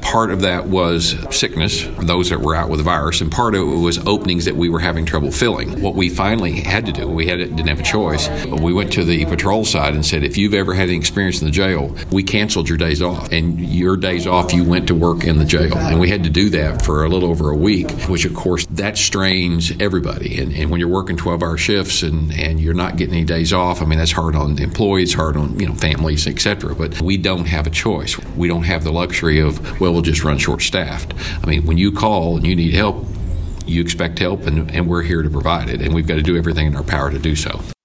Part of that was sickness, those that were out with the virus, and part of it was openings that we were having trouble filling. What we finally had to do, didn't have a choice. We went to the patrol side and said, if you've ever had any experience in the jail, we canceled your days off. And your days off, you went to work in the jail. And we had to do that for a little over a week, which, of course, that strains everybody. And when you're working 12-hour shifts and you're not getting any days off, I mean, that's hard on employees, hard on families, etc. But we don't have a choice. We don't have the luxury of, we'll just run short-staffed. I mean, when you call and you need help, you expect help, and we're here to provide it, and we've got to do everything in our power to do so.